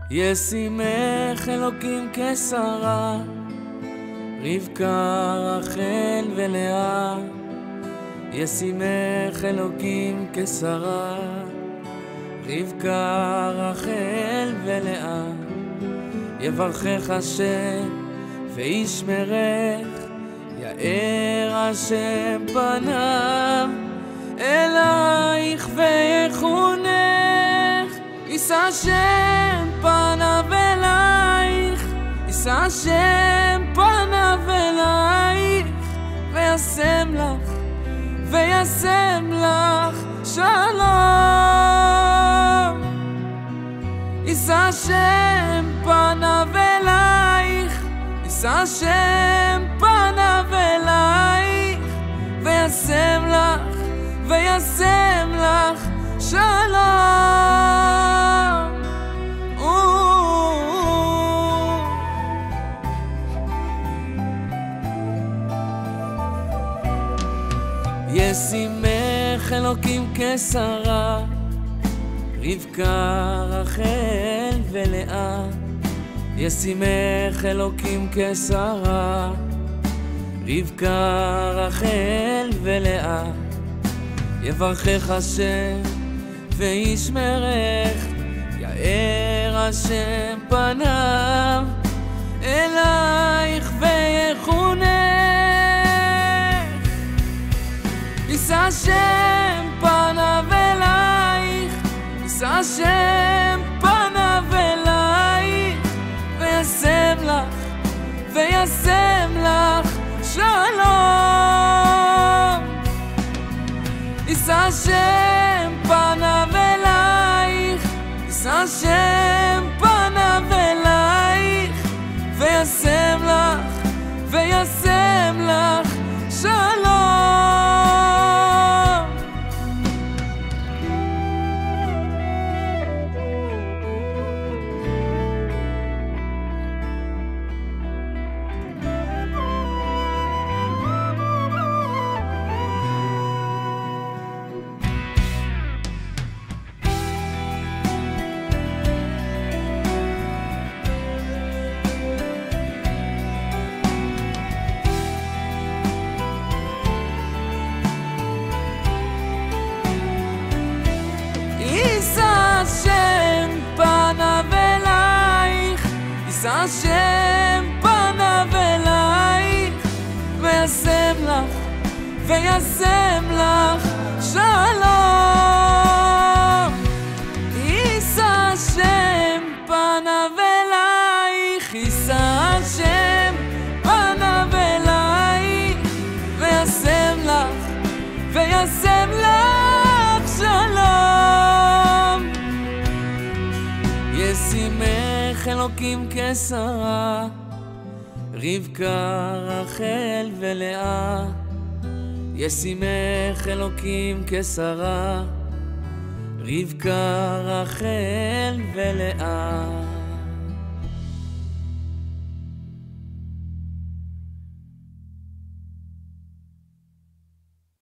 ישימך אלוקים כשרה, רבקה, רחל ולאה. ישימך אלוקים כשרה, רבקה, רחל ולאה. יברכך השם וישמרך, יאר השם פניו אלייך ויחונך. יישא השם פניו אלייך, יישא השם פניו אלייך, וישם לך, וישם לך שלום. יישא השם פניו אלייך, יישא השם פניו אלייך, וישם לך, וישם לך שלום. ישימך אלוקים כשרה, רבקה, רחל ולאה. ישימך אלוקים כשרה, רבקה, רחל ולאה. יברכך השם וישמרך, יאר השם פניו אלייך ויחונך. יישא השם פניו אלייך, יישא השם פניו אלייך, וישם לך, וישם לך שלום. יישא השם פניו אלייך, יישא השם פניו אלייך, וישם לך, וישם לך שלום. יישא השם פניו אלייך, וישם לך, וישם לך שלום. יישא השם פניו אלייך, יישא השם פניו אלייך, וישם לך, וישם לך שלום. ישימך אלוקים כשרה, רבקה, רחל ולאה. ישימך אלוקים כשרה, רבקה, רחל ולאה.